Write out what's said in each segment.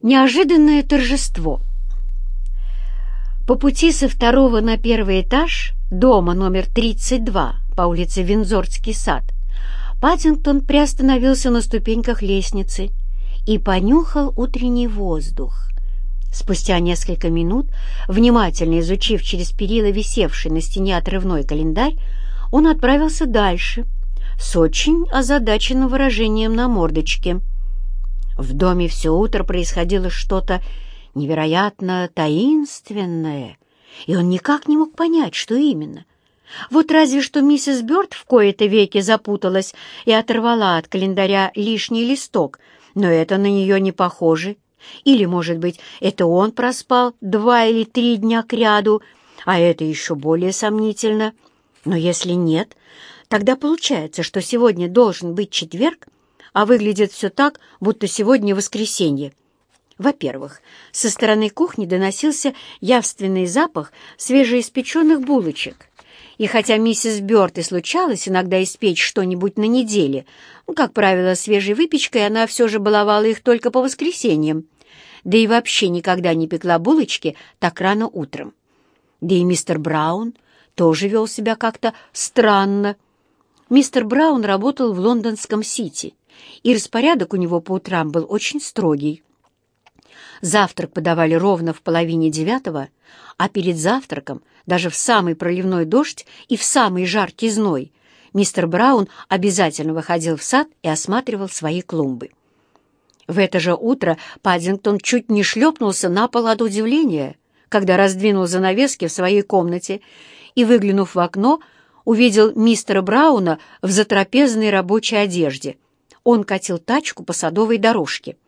Неожиданное торжество. По пути со второго на первый этаж дома номер 32 по улице Виндзорский сад Паддингтон приостановился на ступеньках лестницы и понюхал утренний воздух. Спустя несколько минут, внимательно изучив через перила висевший на стене отрывной календарь, он отправился дальше с очень озадаченным выражением на мордочке. В доме все утро происходило что-то невероятно таинственное, и он никак не мог понять, что именно. Вот разве что миссис Бёрд в кои-то веки запуталась и оторвала от календаря лишний листок, но это на нее не похоже. Или, может быть, это он проспал 2 или 3 дня кряду, а это еще более сомнительно. Но если нет, тогда получается, что сегодня должен быть четверг, а выглядит все так, будто сегодня воскресенье. Во-первых, со стороны кухни доносился явственный запах свежеиспеченных булочек. И хотя миссис Бёрд и случалось иногда испечь что-нибудь на неделе, как правило, свежей выпечкой она все же баловала их только по воскресеньям, да и вообще никогда не пекла булочки так рано утром. Да и мистер Браун тоже вел себя как-то странно. Мистер Браун работал в лондонском Сити, и распорядок у него по утрам был очень строгий. Завтрак подавали ровно в 8:30, а перед завтраком, даже в самый проливной дождь и в самый жаркий зной, мистер Браун обязательно выходил в сад и осматривал свои клумбы. В это же утро Паддингтон чуть не шлепнулся на пол от удивления, когда раздвинул занавески в своей комнате и, выглянув в окно, увидел мистера Брауна в затрапезной рабочей одежде. Он катил тачку по садовой дорожке.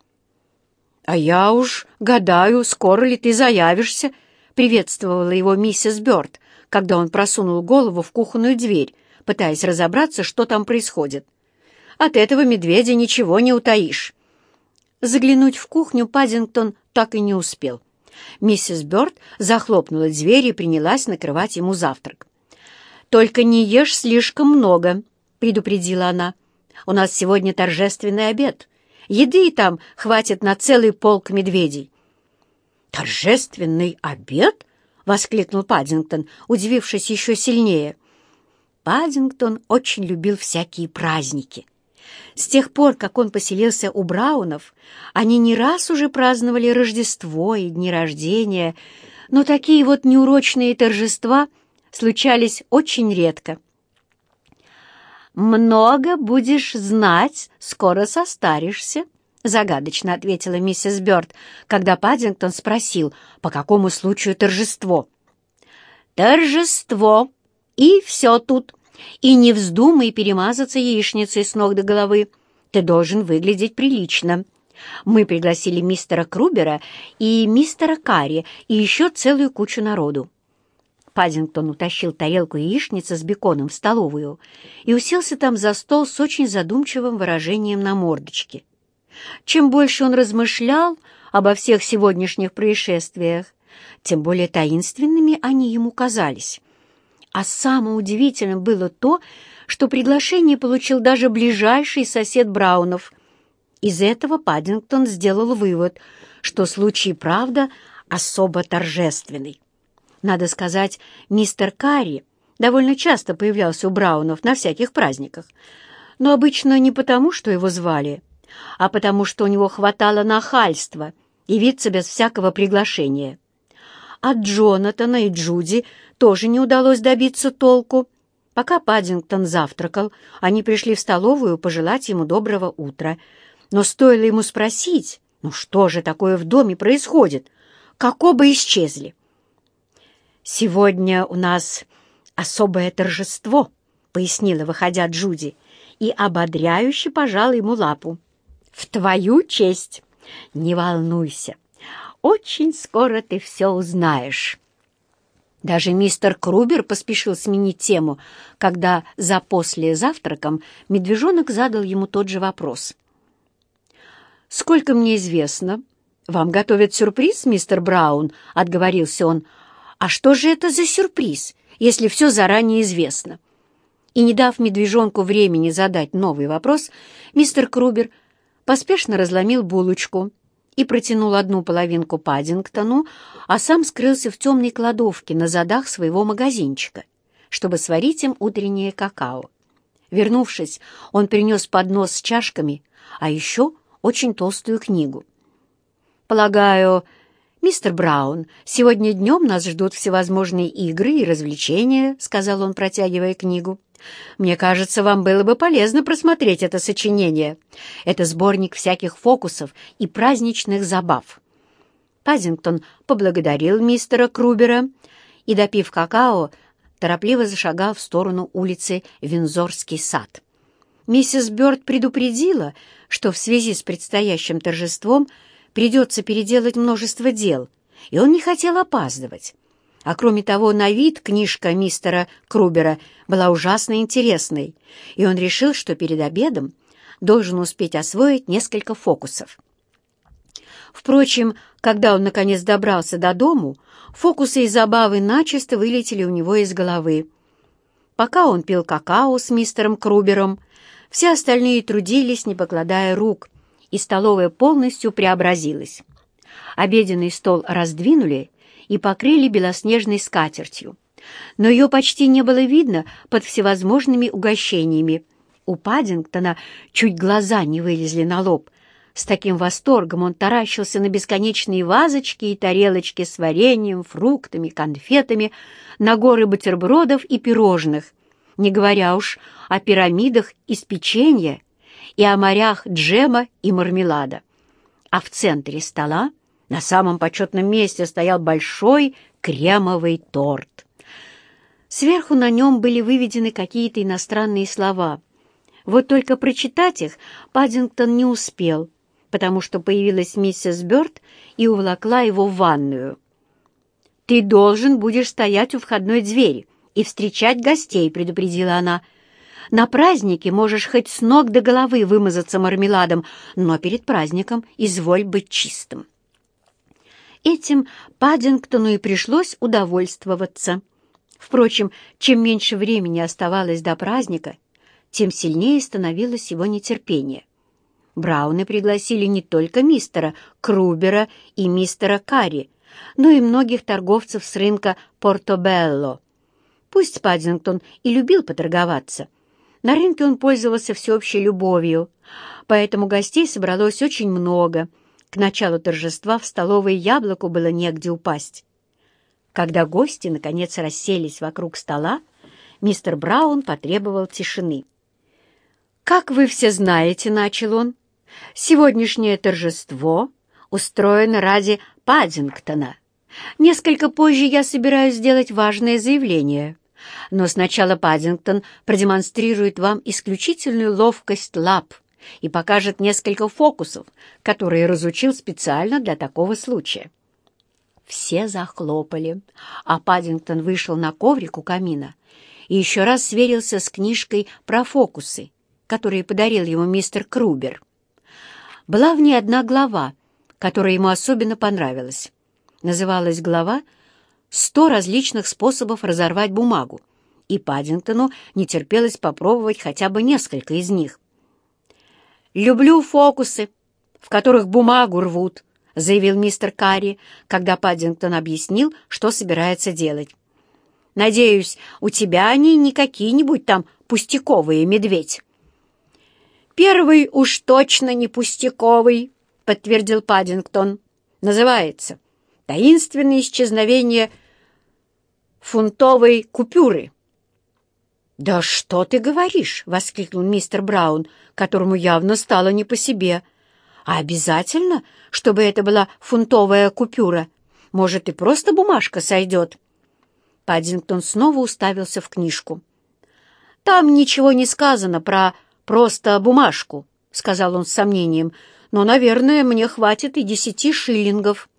«А я уж гадаю, скоро ли ты заявишься», — приветствовала его миссис Бёрд, когда он просунул голову в кухонную дверь, пытаясь разобраться, что там происходит. «От этого медведя ничего не утаишь». Заглянуть в кухню Паддингтон так и не успел. Миссис Бёрд захлопнула дверь и принялась накрывать ему завтрак. «Только не ешь слишком много», — предупредила она. «У нас сегодня торжественный обед. Еды там хватит на целый полк медведей». «Торжественный обед?» — воскликнул Паддингтон, удивившись еще сильнее. Паддингтон очень любил всякие праздники. С тех пор, как он поселился у Браунов, они не раз уже праздновали Рождество и дни рождения, но такие вот неурочные торжества случались очень редко. «Много будешь знать, скоро состаришься», — загадочно ответила миссис Бёрд, когда Паддингтон спросил, по какому случаю торжество. «Торжество! И все тут. И не вздумай перемазаться яичницей с ног до головы. Ты должен выглядеть прилично. Мы пригласили мистера Крубера и мистера Карри и еще целую кучу народу». Паддингтон утащил тарелку яичницы с беконом в столовую и уселся там за стол с очень задумчивым выражением на мордочке. Чем больше он размышлял обо всех сегодняшних происшествиях, тем более таинственными они ему казались. А самым удивительным было то, что приглашение получил даже ближайший сосед Браунов. Из этого Паддингтон сделал вывод, что случай, правда, особо торжественный. Надо сказать, мистер Карри довольно часто появлялся у Браунов на всяких праздниках, но обычно не потому, что его звали, а потому, что у него хватало нахальства явиться без всякого приглашения. От Джонатана и Джуди тоже не удалось добиться толку. Пока Паддингтон завтракал, они пришли в столовую пожелать ему доброго утра. Но стоило ему спросить, ну что же такое в доме происходит, как оба исчезли. «Сегодня у нас особое торжество», — пояснила, выходя Джуди, и ободряюще пожала ему лапу. «В твою честь! Не волнуйся, очень скоро ты все узнаешь». Даже мистер Крубер поспешил сменить тему, когда за послезавтраком медвежонок задал ему тот же вопрос. «Сколько мне известно, вам готовят сюрприз, мистер Браун?» — отговорился он. «А что же это за сюрприз, если все заранее известно?» И, не дав медвежонку времени задать новый вопрос, мистер Крубер поспешно разломил булочку и протянул одну половинку Паддингтону, а сам скрылся в темной кладовке на задах своего магазинчика, чтобы сварить им утреннее какао. Вернувшись, он принес поднос с чашками, а еще очень толстую книгу. «Полагаю, мистер Браун, сегодня днем нас ждут всевозможные игры и развлечения», — сказал он, протягивая книгу. «Мне кажется, вам было бы полезно просмотреть это сочинение. Это сборник всяких фокусов и праздничных забав». Паддингтон поблагодарил мистера Крубера и, допив какао, торопливо зашагал в сторону улицы Виндзорский сад. Миссис Бёрд предупредила, что в связи с предстоящим торжеством придется переделать множество дел, и он не хотел опаздывать. А кроме того, на вид книжка мистера Крубера была ужасно интересной, и он решил, что перед обедом должен успеть освоить несколько фокусов. Впрочем, когда он наконец добрался до дому, фокусы и забавы начисто вылетели у него из головы. Пока он пил какао с мистером Крубером, все остальные трудились, не покладая рук, и столовая полностью преобразилась. Обеденный стол раздвинули и покрыли белоснежной скатертью, но ее почти не было видно под всевозможными угощениями. У Паддингтона чуть глаза не вылезли на лоб. С таким восторгом он таращился на бесконечные вазочки и тарелочки с вареньем, фруктами, конфетами, на горы бутербродов и пирожных, не говоря уж о пирамидах из печенья и о морях джема и мармелада. А в центре стола на самом почетном месте стоял большой кремовый торт. Сверху на нем были выведены какие-то иностранные слова. Вот только прочитать их Паддингтон не успел, потому что появилась миссис Бёрд и уволокла его в ванную. «Ты должен будешь стоять у входной двери и встречать гостей», — предупредила она. «На празднике можешь хоть с ног до головы вымазаться мармеладом, но перед праздником изволь быть чистым». Этим Паддингтону и пришлось удовольствоваться. Впрочем, чем меньше времени оставалось до праздника, тем сильнее становилось его нетерпение. Брауны пригласили не только мистера Крубера и мистера Карри, но и многих торговцев с рынка Портобелло. Пусть Паддингтон и любил поторговаться, на рынке он пользовался всеобщей любовью, поэтому гостей собралось очень много. К началу торжества в столовой яблоку было негде упасть. Когда гости, наконец, расселись вокруг стола, мистер Браун потребовал тишины. «Как вы все знаете, — начал он, — сегодняшнее торжество устроено ради Паддингтона. Несколько позже я собираюсь сделать важное заявление, но сначала Паддингтон продемонстрирует вам исключительную ловкость лап и покажет несколько фокусов, которые разучил специально для такого случая». Все захлопали, а Паддингтон вышел на коврик у камина и еще раз сверился с книжкой про фокусы, которые подарил ему мистер Крубер. Была в ней одна глава, которая ему особенно понравилась. Называлась глава «100 различных способов разорвать бумагу», и Паддингтону не терпелось попробовать хотя бы несколько из них. «Люблю фокусы, в которых бумагу рвут», — заявил мистер Карри, когда Паддингтон объяснил, что собирается делать. «Надеюсь, у тебя они не какие-нибудь там пустяковые, медведь». «Первый уж точно не пустяковый», — подтвердил Паддингтон. «Называется «Таинственное исчезновение фунтовой купюры». «Да что ты говоришь?» — воскликнул мистер Браун, которому явно стало не по себе. «А обязательно, чтобы это была фунтовая купюра? Может, и просто бумажка сойдет?» Паддингтон снова уставился в книжку. «Там ничего не сказано про просто бумажку», — сказал он с сомнением, «но, наверное, мне хватит и 10 шиллингов».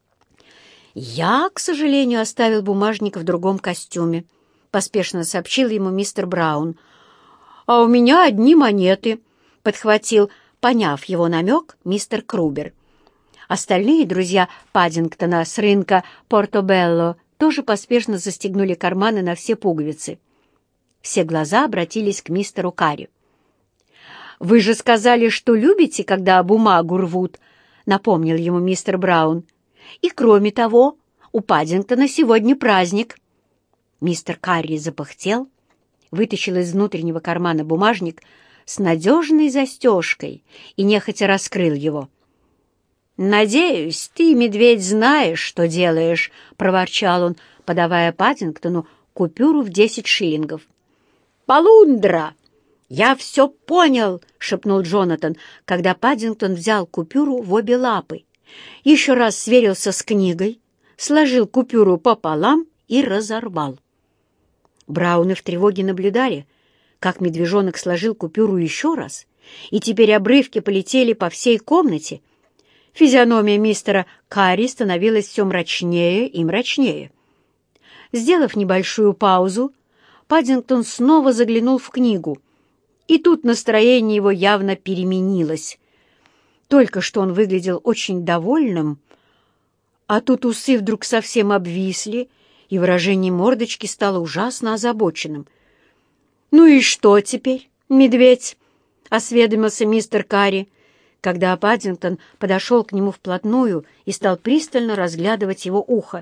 «Я, к сожалению, оставил бумажник в другом костюме», — поспешно сообщил ему мистер Браун. «А у меня одни монеты», — подхватил, поняв его намек, мистер Крубер. Остальные друзья Паддингтона с рынка Портобелло тоже поспешно застегнули карманы на все пуговицы. Все глаза обратились к мистеру Карри. «Вы же сказали, что любите, когда бумагу рвут», — напомнил ему мистер Браун. «И кроме того, у Паддингтона сегодня праздник». Мистер Карри запыхтел, вытащил из внутреннего кармана бумажник с надежной застежкой и нехотя раскрыл его. «Надеюсь, ты, медведь, знаешь, что делаешь», — проворчал он, подавая Паддингтону купюру в 10 шиллингов. «Полундра!» «Я все понял», — шепнул Джонатан, когда Паддингтон взял купюру в обе лапы, еще раз сверился с книгой, сложил купюру пополам и разорвал. Брауны в тревоге наблюдали, как медвежонок сложил купюру еще раз, и теперь обрывки полетели по всей комнате. Физиономия мистера Карри становилась все мрачнее и мрачнее. Сделав небольшую паузу, Паддингтон снова заглянул в книгу, и тут настроение его явно переменилось. Только что он выглядел очень довольным, а тут усы вдруг совсем обвисли, и выражение мордочки стало ужасно озабоченным. «Ну и что теперь, медведь?» — осведомился мистер Карри, когда Паддингтон подошел к нему вплотную и стал пристально разглядывать его ухо.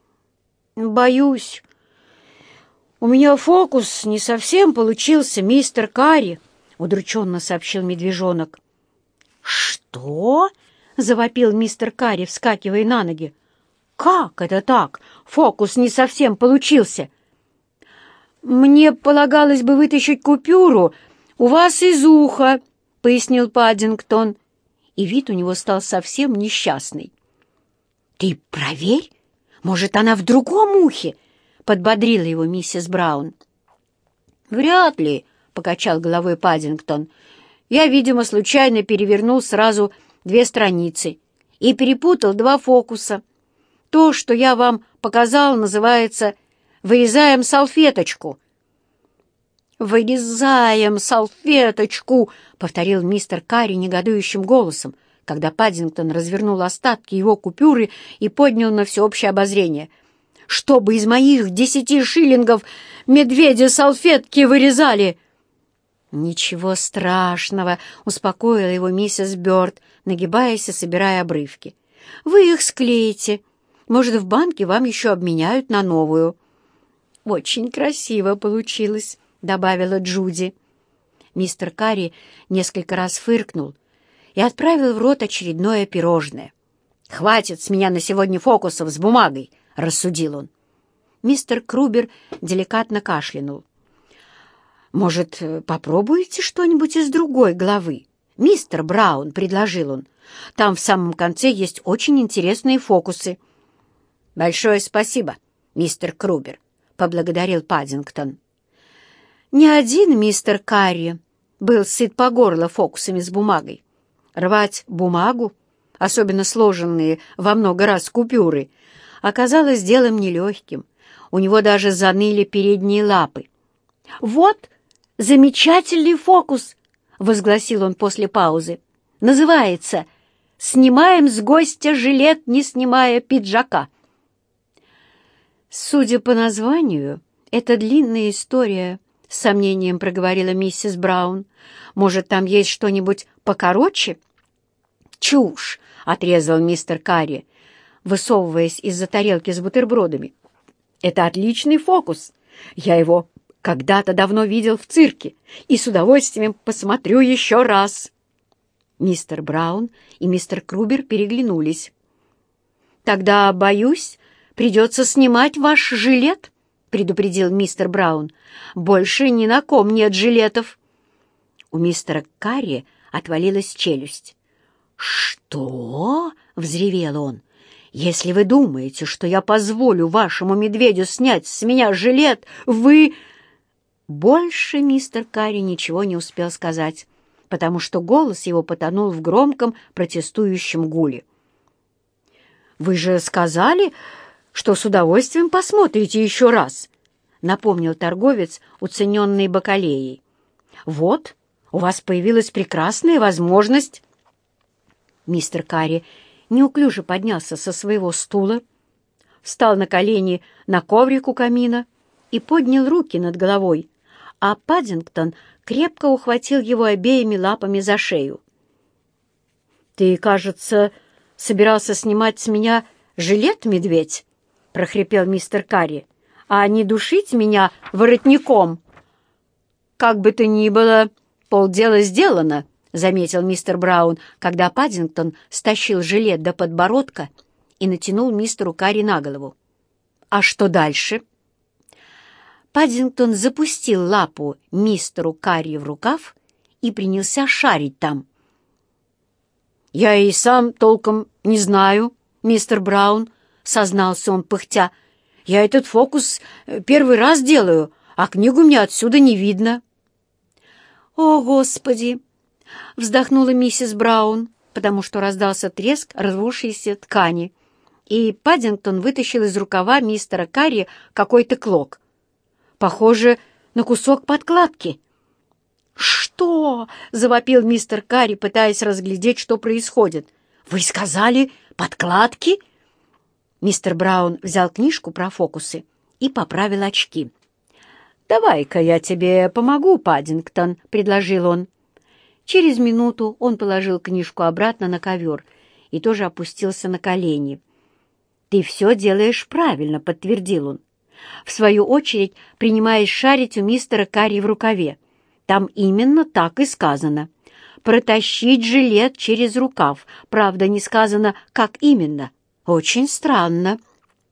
«Боюсь, у меня фокус не совсем получился, мистер Карри», — удрученно сообщил медвежонок. «Что?» — завопил мистер Карри, вскакивая на ноги. «Как это так? Фокус не совсем получился!» «Мне полагалось бы вытащить купюру у вас из уха», — пояснил Паддингтон, и вид у него стал совсем несчастный. «Ты проверь, может, она в другом ухе?» — подбодрила его миссис Браун. «Вряд ли», — покачал головой Паддингтон. «Я, видимо, случайно перевернул сразу 2 страницы и перепутал 2 фокуса. То, что я вам показал, называется «Вырезаем салфеточку». «Вырезаем салфеточку», — повторил мистер Карри негодующим голосом, когда Паддингтон развернул остатки его купюры и поднял на всеобщее обозрение. «Чтобы из моих 10 шиллингов медведя салфетки вырезали!» «Ничего страшного», — успокоила его миссис Бёрд, нагибаясь и собирая обрывки. «Вы их склеите. Может, в банке вам еще обменяют на новую». «Очень красиво получилось», — добавила Джуди. Мистер Карри несколько раз фыркнул и отправил в рот очередное пирожное. «Хватит с меня на сегодня фокусов с бумагой», — рассудил он. Мистер Крубер деликатно кашлянул. «Может, попробуете что-нибудь из другой главы? Мистер Браун», — предложил он. «Там в самом конце есть очень интересные фокусы». «Большое спасибо, мистер Крубер», — поблагодарил Паддингтон. Ни один мистер Карри был сыт по горло фокусами с бумагой. Рвать бумагу, особенно сложенные во много раз купюры, оказалось делом нелегким. У него даже заныли передние лапы. «Вот замечательный фокус!» — возгласил он после паузы. «Называется «Снимаем с гостя жилет, не снимая пиджака». «Судя по названию, это длинная история», — с сомнением проговорила миссис Браун. «Может, там есть что-нибудь покороче?» «Чушь!» — отрезал мистер Карри, высовываясь из-за тарелки с бутербродами. «Это отличный фокус. Я его когда-то давно видел в цирке и с удовольствием посмотрю еще раз». Мистер Браун и мистер Крубер переглянулись. «Тогда, боюсь, придется снимать ваш жилет», — предупредил мистер Браун. «Больше ни на ком нет жилетов». У мистера Карри отвалилась челюсть. «Что?» — взревел он. «Если вы думаете, что я позволю вашему медведю снять с меня жилет, вы...» Больше мистер Карри ничего не успел сказать, потому что голос его потонул в громком протестующем гуле. «Вы же сказали, что с удовольствием посмотрите еще раз», — напомнил торговец, уцененный бакалеей. «Вот, у вас появилась прекрасная возможность». Мистер Карри неуклюже поднялся со своего стула, встал на колени на коврик у камина и поднял руки над головой, а Паддингтон крепко ухватил его обеими лапами за шею. «Ты, кажется, собирался снимать с меня жилет, медведь?» — прохрипел мистер Карри. «А не душить меня воротником?» «Как бы то ни было, полдела сделано», — заметил мистер Браун, когда Паддингтон стащил жилет до подбородка и натянул мистеру Карри на голову. «А что дальше?» Паддингтон запустил лапу мистеру Карри в рукав и принялся шарить там. «Я и сам толком не знаю, мистер Браун», — сознался он пыхтя. «Я этот фокус первый раз делаю, а книгу мне отсюда не видно». «О, Господи!» — вздохнула миссис Браун, потому что раздался треск рвущейся ткани, и Паддингтон вытащил из рукава мистера Карри какой-то клок. Похоже на кусок подкладки. «Что?» — завопил мистер Карри, пытаясь разглядеть, что происходит. «Вы сказали, подкладки?» Мистер Браун взял книжку про фокусы и поправил очки. «Давай-ка я тебе помогу, Паддингтон», — предложил он. Через минуту он положил книжку обратно на ковер и тоже опустился на колени. «Ты все делаешь правильно», — подтвердил он. В свою очередь принимаясь шарить у мистера Карри в рукаве. Там именно так и сказано. Протащить жилет через рукав. Правда, не сказано, как именно. Очень странно.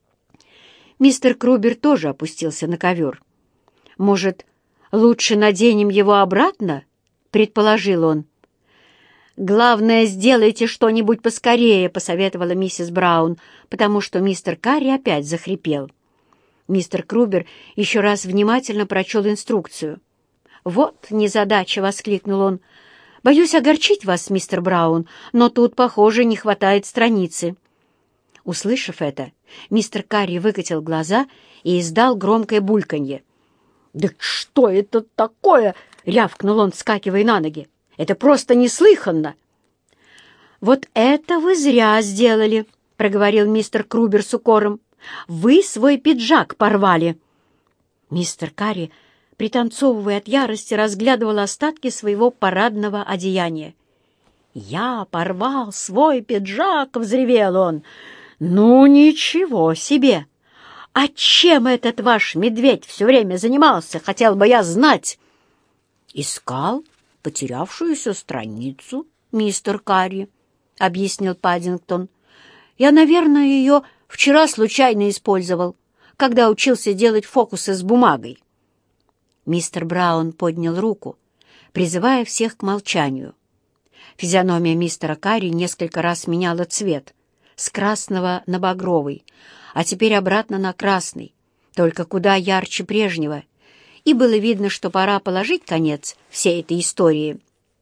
Мистер Крубер тоже опустился на ковер. «Может, лучше наденем его обратно?» — предположил он. «Главное, сделайте что-нибудь поскорее», — посоветовала миссис Браун, потому что мистер Карри опять захрипел. Мистер Крубер еще раз внимательно прочел инструкцию. «Вот незадача!» — воскликнул он. «Боюсь огорчить вас, мистер Браун, но тут, похоже, не хватает страницы». Услышав это, мистер Карри выкатил глаза и издал громкое бульканье. «Да что это такое?» — рявкнул он, вскакивая на ноги. «Это просто неслыханно!» «Вот это вы зря сделали!» — проговорил мистер Крубер с укором. «Вы свой пиджак порвали!» Мистер Карри, пританцовывая от ярости, разглядывал остатки своего парадного одеяния. «Я порвал свой пиджак!» — взревел он. «Ну, ничего себе! А чем этот ваш медведь все время занимался, хотел бы я знать?» «Искал потерявшуюся страницу, мистер Карри», — объяснил Паддингтон. «Я, наверное, ее вчера случайно использовал, когда учился делать фокусы с бумагой». Мистер Браун поднял руку, призывая всех к молчанию. Физиономия мистера Карри несколько раз меняла цвет с красного на багровый, а теперь обратно на красный, только куда ярче прежнего, и было видно, что пора положить конец всей этой истории.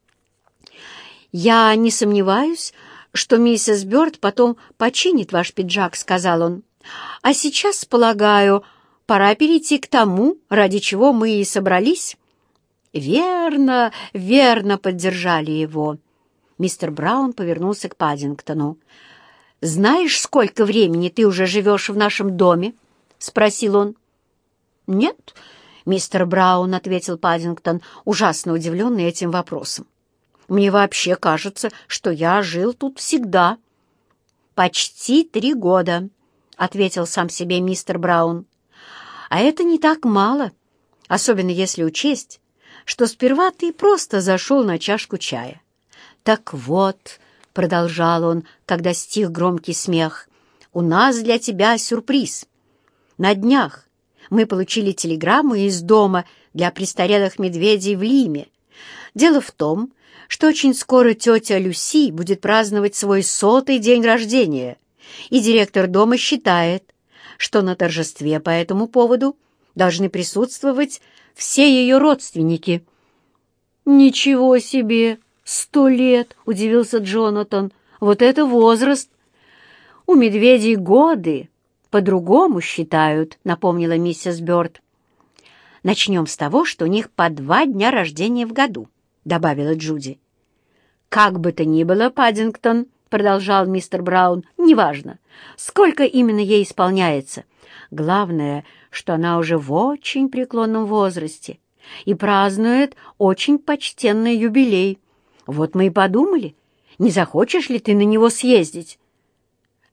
«Я не сомневаюсь, что миссис Бёрд потом починит ваш пиджак», — сказал он. «А сейчас, полагаю, пора перейти к тому, ради чего мы и собрались». «Верно, верно», — поддержали его. Мистер Браун повернулся к Паддингтону. «Знаешь, сколько времени ты уже живешь в нашем доме?» — спросил он. «Нет, мистер Браун», — ответил Паддингтон, ужасно удивленный этим вопросом. «Мне вообще кажется, что я жил тут всегда». «Почти 3 года», — ответил сам себе мистер Браун. «А это не так мало, особенно если учесть, что сперва ты просто зашел на чашку чая. Так вот», — продолжал он, когда стих громкий смех, — «у нас для тебя сюрприз. На днях мы получили телеграмму из дома для престарелых медведей в Лиме. Дело в том, что очень скоро тетя Люси будет праздновать свой 100-й день рождения, и директор дома считает, что на торжестве по этому поводу должны присутствовать все ее родственники». «Ничего себе! 100 лет!» — удивился Джонатан. «Вот это возраст!» «У медведей годы по-другому считают», — напомнила миссис Бёрд. «Начнем с того, что у них по 2 дня рождения в году», — добавила Джуди. «Как бы то ни было, Паддингтон», — продолжал мистер Браун, — «неважно, сколько именно ей исполняется. Главное, что она уже в очень преклонном возрасте и празднует очень почтенный юбилей. Вот мы и подумали, не захочешь ли ты на него съездить?»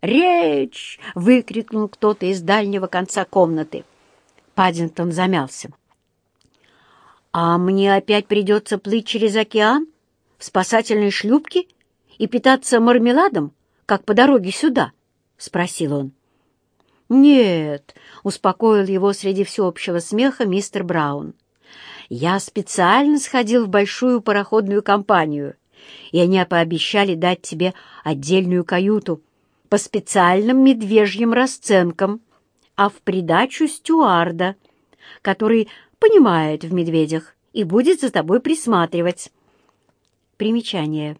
«Речь!» — выкрикнул кто-то из дальнего конца комнаты. Паддингтон замялся. «А мне опять придется плыть через океан в спасательной шлюпке и питаться мармеладом, как по дороге сюда?» — спросил он. «Нет», — успокоил его среди всеобщего смеха мистер Браун. «Я специально сходил в большую пароходную компанию, и они пообещали дать тебе отдельную каюту по специальным медвежьим расценкам, а в придачу стюарда, который понимает в медведях и будет за тобой присматривать». Примечание.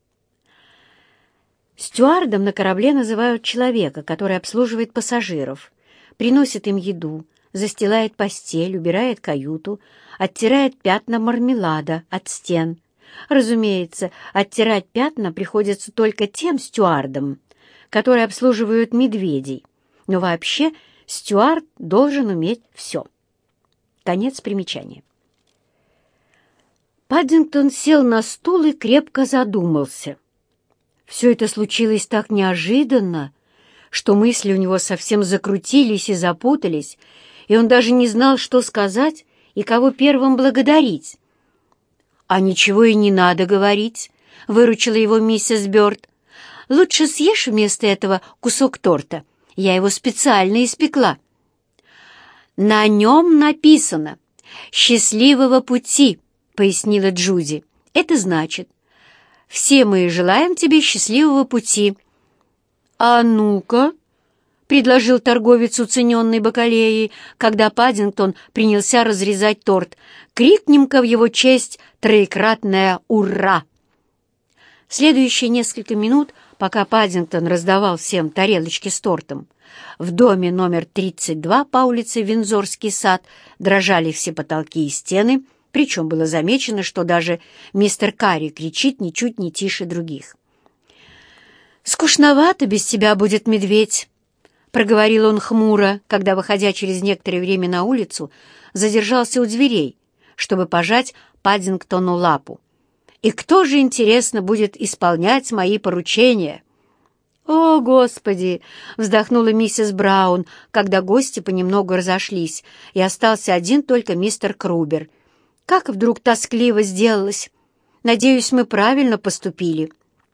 Стюардом на корабле называют человека, который обслуживает пассажиров, приносит им еду, застилает постель, убирает каюту, оттирает пятна мармелада от стен. Разумеется, оттирать пятна приходится только тем стюардам, которые обслуживают медведей, но вообще стюард должен уметь все. Конец примечания. Паддингтон сел на стул и крепко задумался. Все это случилось так неожиданно, что мысли у него совсем закрутились и запутались, и он даже не знал, что сказать и кого первым благодарить. «А ничего и не надо говорить», — выручила его миссис Бёрд. «Лучше съешь вместо этого кусок торта. Я его специально испекла». «На нем написано «Счастливого пути», — пояснила Джуди. «Это значит, все мы желаем тебе счастливого пути». «А ну-ка», — предложил торговец уцененной бакалеей, когда Паддингтон принялся разрезать торт, «крикнем-ка в его честь троекратное «Ура!». Следующие несколько минут, пока Паддингтон раздавал всем тарелочки с тортом, в доме номер 32 по улице Виндзорский сад дрожали все потолки и стены, причем было замечено, что даже мистер Карри кричит ничуть не тише других. «Скучновато без тебя будет, медведь», — проговорил он хмуро, когда, выходя через некоторое время на улицу, задержался у дверей, чтобы пожать Паддингтону лапу. «И кто же, интересно, будет исполнять мои поручения?» «О, Господи!» — вздохнула миссис Браун, когда гости понемногу разошлись, и остался один только мистер Крубер. «Как вдруг тоскливо сделалось! Надеюсь, мы правильно поступили».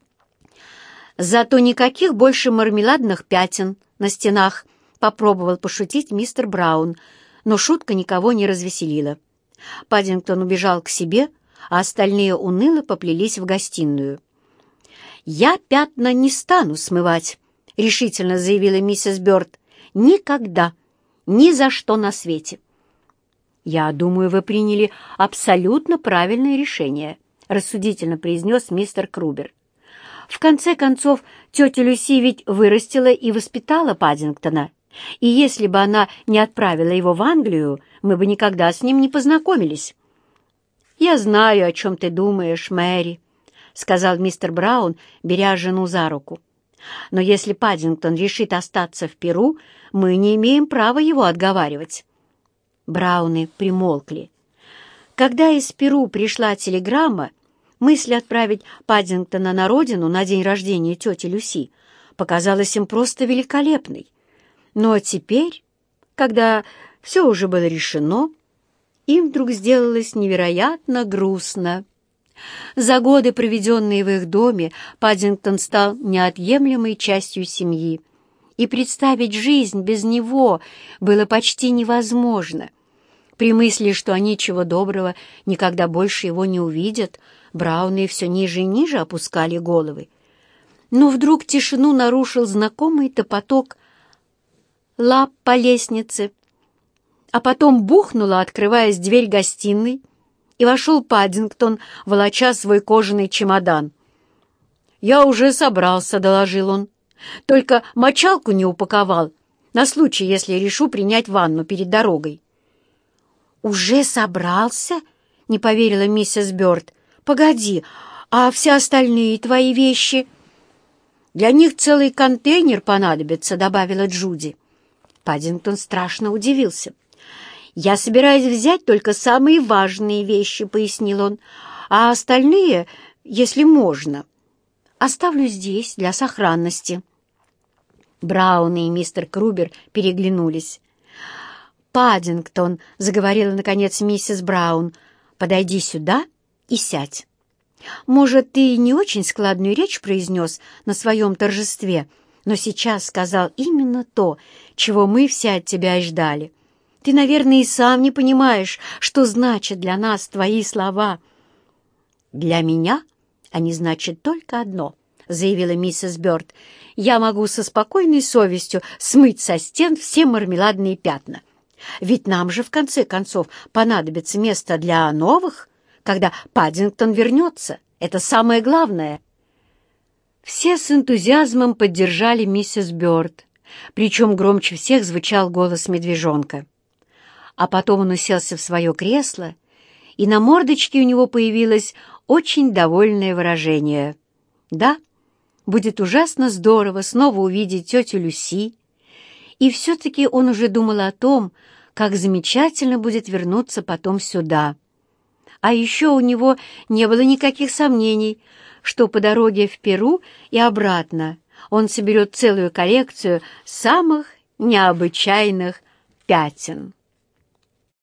«Зато никаких больше мармеладных пятен на стенах», — попробовал пошутить мистер Браун, но шутка никого не развеселила. Паддингтон убежал к себе, а остальные уныло поплелись в гостиную. «Я пятна не стану смывать», — решительно заявила миссис Бёрд. «Никогда, ни за что на свете». «Я думаю, вы приняли абсолютно правильное решение», — рассудительно произнес мистер Крубер. «В конце концов, тетя Люси ведь вырастила и воспитала Паддингтона, и если бы она не отправила его в Англию, мы бы никогда с ним не познакомились». «Я знаю, о чем ты думаешь, Мэри», — сказал мистер Браун, беря жену за руку. «Но если Паддингтон решит остаться в Перу, мы не имеем права его отговаривать». Брауны примолкли. Когда из Перу пришла телеграмма, мысль отправить Паддингтона на родину на день рождения тети Люси показалась им просто великолепной. Но теперь, когда все уже было решено, им вдруг сделалось невероятно грустно. За годы, проведенные в их доме, Паддингтон стал неотъемлемой частью семьи, и представить жизнь без него было почти невозможно. При мысли, что они, чего доброго, никогда больше его не увидят, Брауны все ниже и ниже опускали головы. Но вдруг тишину нарушил знакомый топоток лап по лестнице, а потом бухнула, открываясь дверь гостиной, и вошел Паддингтон, волоча свой кожаный чемодан. «Я уже собрался», — доложил он. «Только мочалку не упаковал, на случай, если решу принять ванну перед дорогой». «Уже собрался?» — не поверила миссис Бёрд. «Погоди, а все остальные твои вещи?» «Для них целый контейнер понадобится», — добавила Джуди. Паддингтон страшно удивился. «Я собираюсь взять только самые важные вещи», — пояснил он, «а остальные, если можно, оставлю здесь для сохранности». Браун и мистер Крубер переглянулись. «Паддингтон», — заговорила, наконец, миссис Браун, — «подойди сюда и сядь. Может, ты не очень складную речь произнес на своем торжестве, но сейчас сказал именно то, чего мы все от тебя и ждали. Ты, наверное, и сам не понимаешь, что значат для нас твои слова». «Для меня они значат только одно», — заявила миссис Бёрд. «Я могу со спокойной совестью смыть со стен все мармеладные пятна. Ведь нам же, в конце концов, понадобится место для новых, когда Паддингтон вернется. Это самое главное». Все с энтузиазмом поддержали миссис Бёрд, причем громче всех звучал голос медвежонка. А потом он уселся в свое кресло, и на мордочке у него появилось очень довольное выражение. Да, будет ужасно здорово снова увидеть тетю Люси, и все-таки он уже думал о том, как замечательно будет вернуться потом сюда. А еще у него не было никаких сомнений, что по дороге в Перу и обратно он соберет целую коллекцию самых необычайных пятен.